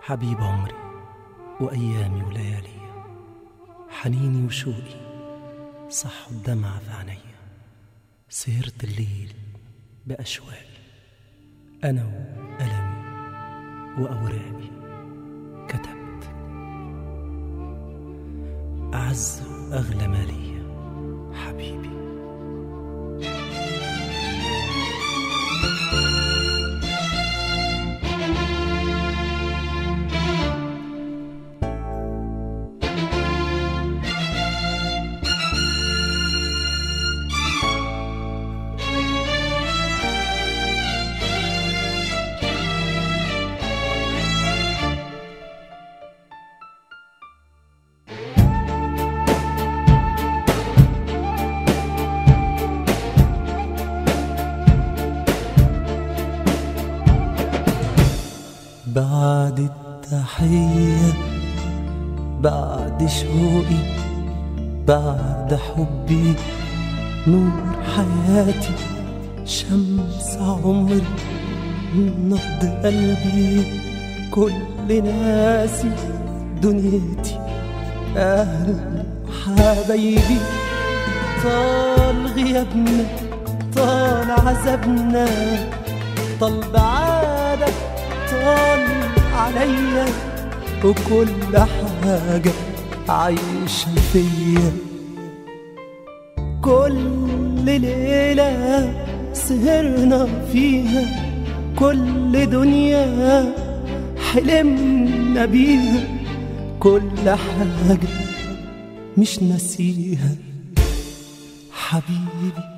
حبيب عمري وأيامي وليالي، حنيني وشوقي صح الدمع في عينيا. سهرت الليل بأشواقي، أنا وألمي وأوراقي كتبت. أعز وأغلى ما ليا حبيبي. بعد التحية، بعد شوقي، بعد حبي، نور حياتي، شمس عمري، نبض قلبي، كل ناسي، دنيتي، أهل حبايبي. طال غيابنا، طال عذابنا، طال بعادك، طال عليا، وكل حاجة عايشة فيا. كل ليلة سهرنا فيها، كل دنيا حلمنا بيها، كل حاجة مش ناسيها حبيبي.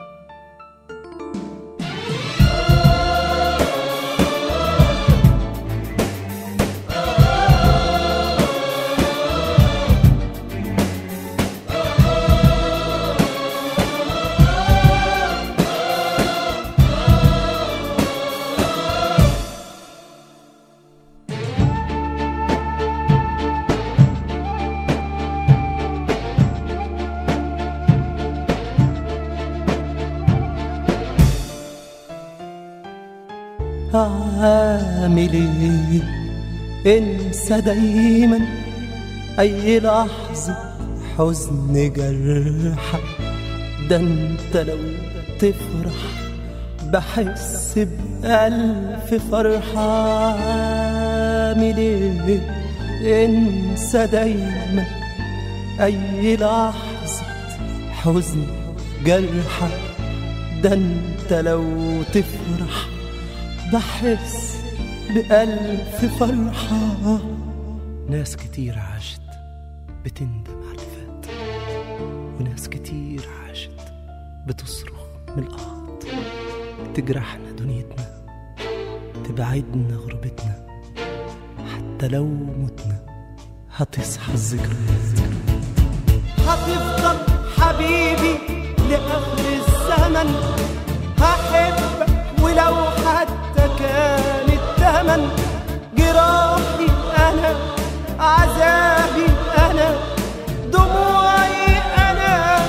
عامل ايه انسى دايما اي لحظة حزن جرحك، ده انت لو تفرح بحس بألف فرحة. عامل ايه انسى دايما اي لحظة حزن جرحك، ده انت لو تفرح بحس بألف فرحة. ناس كتير عاشت بتندم على اللي فات، وناس كتير عاشت بتصرخ من الأرض. تجرحنا دنيتنا، تبعدنا غربتنا، حتى لو متنا هتصحى الذكريات. هتفضل حبيبي لآخر الزمن، هحبك ولو حتى كان الثمن. جراحي أنا، عذابي أنا، دموعي أنا،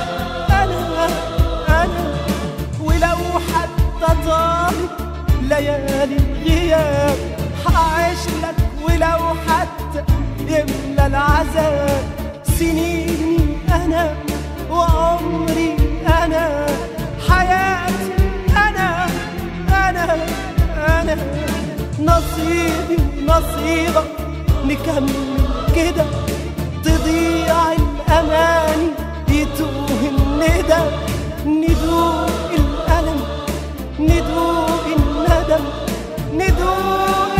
ولو حتى طالت ليالي الغياب هعيش لك، ولو حتى يملى العذاب سنيني أنا، وعمري أنا، حياتي أنا، نصيبي ونصيبك نكمل كده. تضيع الأماني، يتوه الندى، ندوق الألم، ندوق الندم، ندوق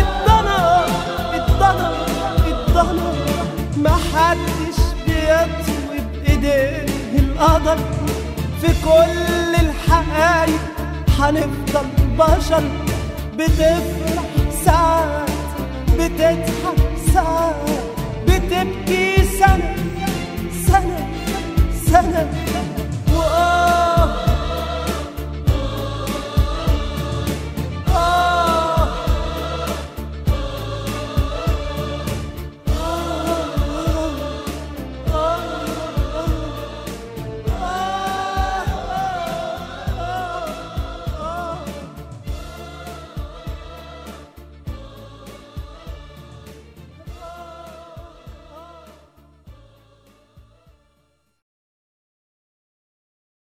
الضنا. محدش بيطوي بإيديه القدر، في كل الحقايق هنفضل بشر. بتفرح ساعات، بتضحك ساعات، بتبكي سنة.